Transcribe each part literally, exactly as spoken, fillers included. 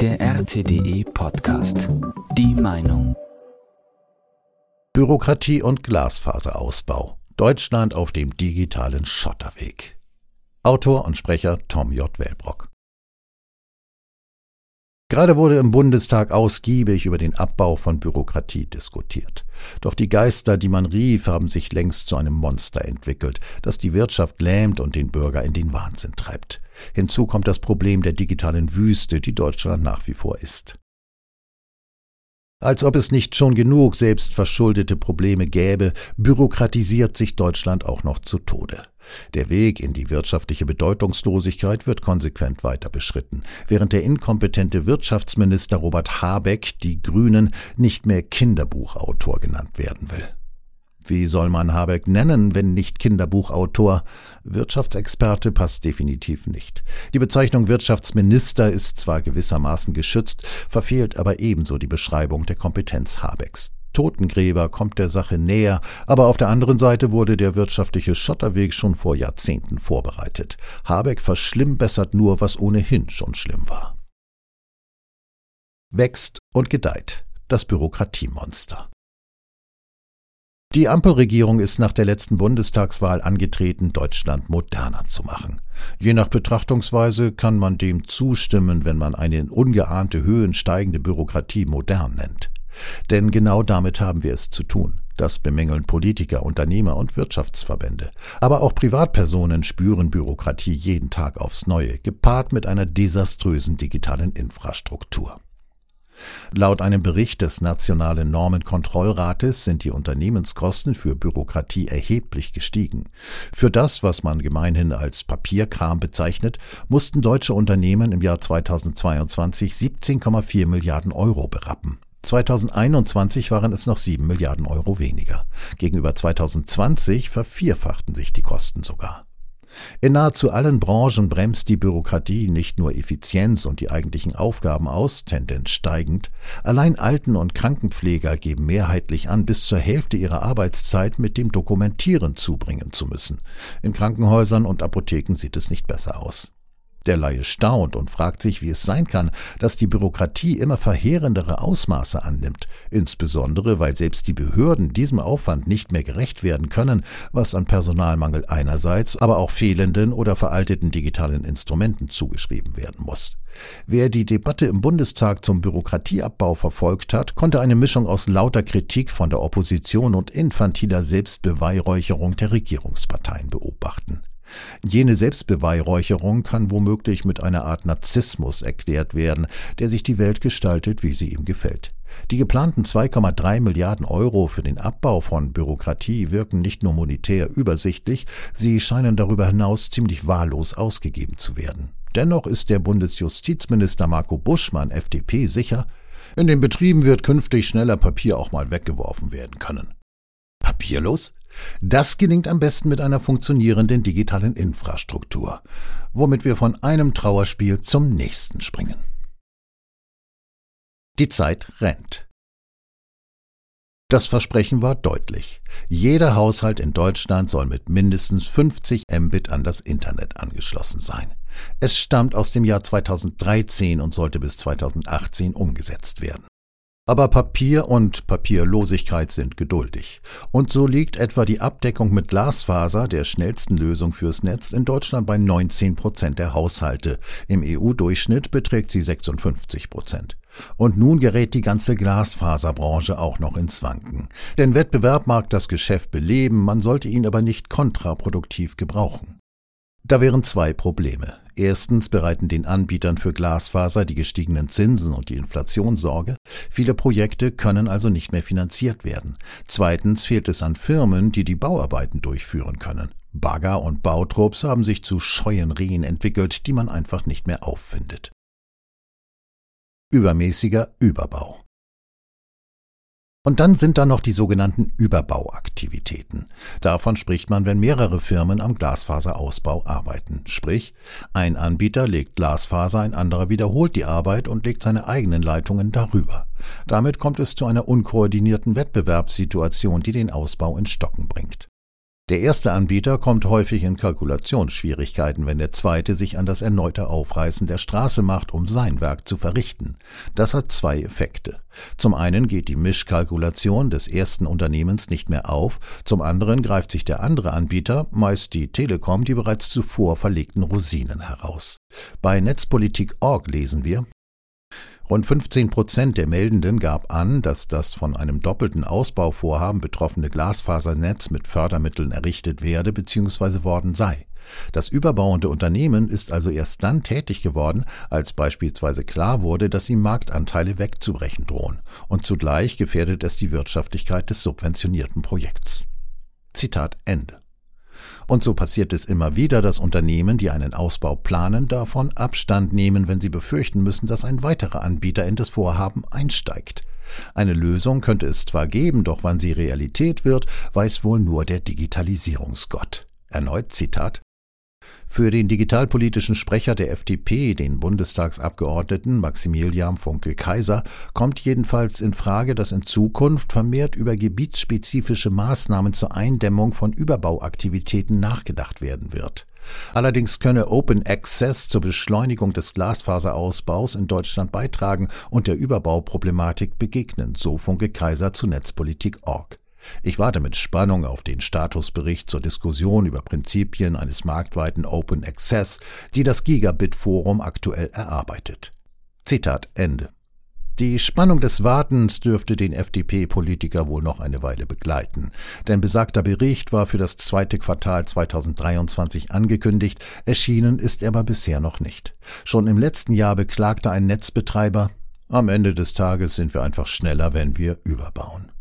Der R T D E-Podcast. Die Meinung. Bürokratie und Glasfaserausbau. Deutschland auf dem digitalen Schotterweg. Autor und Sprecher Tom J. Wellbrock. Gerade wurde im Bundestag ausgiebig über den Abbau von Bürokratie diskutiert. Doch die Geister, die man rief, haben sich längst zu einem Monster entwickelt, das die Wirtschaft lähmt und den Bürger in den Wahnsinn treibt. Hinzu kommt das Problem der digitalen Wüste, die Deutschland nach wie vor ist. Als ob es nicht schon genug selbstverschuldete Probleme gäbe, bürokratisiert sich Deutschland auch noch zu Tode. Der Weg in die wirtschaftliche Bedeutungslosigkeit wird konsequent weiter beschritten, während der inkompetente Wirtschaftsminister Robert Habeck, die Grünen, nicht mehr Kinderbuchautor genannt werden will. Wie soll man Habeck nennen, wenn nicht Kinderbuchautor? Wirtschaftsexperte passt definitiv nicht. Die Bezeichnung Wirtschaftsminister ist zwar gewissermaßen geschützt, verfehlt aber ebenso die Beschreibung der Kompetenz Habecks. Totengräber kommt der Sache näher, aber auf der anderen Seite wurde der wirtschaftliche Schotterweg schon vor Jahrzehnten vorbereitet. Habeck verschlimmbessert nur, was ohnehin schon schlimm war. Wächst und gedeiht. Das Bürokratiemonster. Die Ampelregierung ist nach der letzten Bundestagswahl angetreten, Deutschland moderner zu machen. Je nach Betrachtungsweise kann man dem zustimmen, wenn man eine in ungeahnte Höhen steigende Bürokratie modern nennt. Denn genau damit haben wir es zu tun. Das bemängeln Politiker, Unternehmer und Wirtschaftsverbände. Aber auch Privatpersonen spüren Bürokratie jeden Tag aufs Neue, gepaart mit einer desaströsen digitalen Infrastruktur. Laut einem Bericht des Nationalen Normenkontrollrates sind die Unternehmenskosten für Bürokratie erheblich gestiegen. Für das, was man gemeinhin als Papierkram bezeichnet, mussten deutsche Unternehmen im Jahr zweitausendzweiundzwanzig siebzehn Komma vier Milliarden Euro berappen. zweitausendeinundzwanzig waren es noch sieben Milliarden Euro weniger. Gegenüber zweitausendzwanzig vervierfachten sich die Kosten sogar. In nahezu allen Branchen bremst die Bürokratie nicht nur Effizienz und die eigentlichen Aufgaben aus, Tendenz steigend. Allein Alten- und Krankenpfleger geben mehrheitlich an, bis zur Hälfte ihrer Arbeitszeit mit dem Dokumentieren zubringen zu müssen. In Krankenhäusern und Apotheken sieht es nicht besser aus. Der Laie staunt und fragt sich, wie es sein kann, dass die Bürokratie immer verheerendere Ausmaße annimmt, insbesondere weil selbst die Behörden diesem Aufwand nicht mehr gerecht werden können, was an Personalmangel einerseits, aber auch fehlenden oder veralteten digitalen Instrumenten zugeschrieben werden muss. Wer die Debatte im Bundestag zum Bürokratieabbau verfolgt hat, konnte eine Mischung aus lauter Kritik von der Opposition und infantiler Selbstbeweihräucherung der Regierungsparteien beobachten. Jene Selbstbeweihräucherung kann womöglich mit einer Art Narzissmus erklärt werden, der sich die Welt gestaltet, wie sie ihm gefällt. Die geplanten zwei Komma drei Milliarden Euro für den Abbau von Bürokratie wirken nicht nur monetär übersichtlich, sie scheinen darüber hinaus ziemlich wahllos ausgegeben zu werden. Dennoch ist der Bundesjustizminister Marco Buschmann, F D P, sicher, in den Betrieben wird künftig schneller Papier auch mal weggeworfen werden können. Papierlos? Das gelingt am besten mit einer funktionierenden digitalen Infrastruktur, womit wir von einem Trauerspiel zum nächsten springen. Die Zeit rennt. Das Versprechen war deutlich. Jeder Haushalt in Deutschland soll mit mindestens fünfzig Mbit an das Internet angeschlossen sein. Es stammt aus dem Jahr zweitausenddreizehn und sollte bis zweitausendachtzehn umgesetzt werden. Aber Papier und Papierlosigkeit sind geduldig. Und so liegt etwa die Abdeckung mit Glasfaser, der schnellsten Lösung fürs Netz, in Deutschland bei neunzehn Prozent der Haushalte. Im E U-Durchschnitt beträgt sie sechsundfünfzig Prozent. Und nun gerät die ganze Glasfaserbranche auch noch ins Wanken. Denn Wettbewerb mag das Geschäft beleben, man sollte ihn aber nicht kontraproduktiv gebrauchen. Da wären zwei Probleme. Erstens bereiten den Anbietern für Glasfaser die gestiegenen Zinsen und die Inflation Sorge. Viele Projekte können also nicht mehr finanziert werden. Zweitens fehlt es an Firmen, die die Bauarbeiten durchführen können. Bagger und Bautrupps haben sich zu scheuen Rehen entwickelt, die man einfach nicht mehr auffindet. Übermäßiger Überbau. Und dann sind da noch die sogenannten Überbauaktivitäten. Davon spricht man, wenn mehrere Firmen am Glasfaserausbau arbeiten. Sprich, ein Anbieter legt Glasfaser, ein anderer wiederholt die Arbeit und legt seine eigenen Leitungen darüber. Damit kommt es zu einer unkoordinierten Wettbewerbssituation, die den Ausbau ins Stocken bringt. Der erste Anbieter kommt häufig in Kalkulationsschwierigkeiten, wenn der zweite sich an das erneute Aufreißen der Straße macht, um sein Werk zu verrichten. Das hat zwei Effekte. Zum einen geht die Mischkalkulation des ersten Unternehmens nicht mehr auf, zum anderen greift sich der andere Anbieter, meist die Telekom, die bereits zuvor verlegten Rosinen heraus. Bei Netzpolitik Punkt org lesen wir: Rund fünfzehn Prozent der Meldenden gab an, dass das von einem doppelten Ausbauvorhaben betroffene Glasfasernetz mit Fördermitteln errichtet werde bzw. worden sei. Das überbauende Unternehmen ist also erst dann tätig geworden, als beispielsweise klar wurde, dass ihm Marktanteile wegzubrechen drohen, und zugleich gefährdet es die Wirtschaftlichkeit des subventionierten Projekts. Zitat Ende. Und so passiert es immer wieder, dass Unternehmen, die einen Ausbau planen, davon Abstand nehmen, wenn sie befürchten müssen, dass ein weiterer Anbieter in das Vorhaben einsteigt. Eine Lösung könnte es zwar geben, doch wann sie Realität wird, weiß wohl nur der Digitalisierungsgott. Erneut Zitat: Für den digitalpolitischen Sprecher der F D P, den Bundestagsabgeordneten Maximilian Funke-Kayser, kommt jedenfalls in Frage, dass in Zukunft vermehrt über gebietsspezifische Maßnahmen zur Eindämmung von Überbauaktivitäten nachgedacht werden wird. Allerdings könne Open Access zur Beschleunigung des Glasfaserausbaus in Deutschland beitragen und der Überbauproblematik begegnen, so Funke-Kayser zu Netzpolitik Punkt org. Ich warte mit Spannung auf den Statusbericht zur Diskussion über Prinzipien eines marktweiten Open Access, die das Gigabit-Forum aktuell erarbeitet. Zitat Ende. Die Spannung des Wartens dürfte den F D P-Politiker wohl noch eine Weile begleiten, denn besagter Bericht war für das zweite Quartal zweitausenddreiundzwanzig angekündigt, erschienen ist er aber bisher noch nicht. Schon im letzten Jahr beklagte ein Netzbetreiber: Am Ende des Tages sind wir einfach schneller, wenn wir überbauen.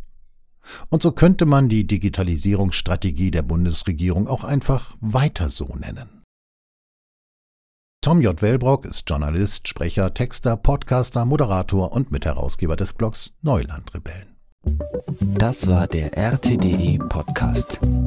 Und so könnte man die Digitalisierungsstrategie der Bundesregierung auch einfach weiter so nennen. Tom J. Wellbrock ist Journalist, Sprecher, Texter, Podcaster, Moderator und Mitherausgeber des Blogs Neulandrebellen. Das war der R T D E Podcast.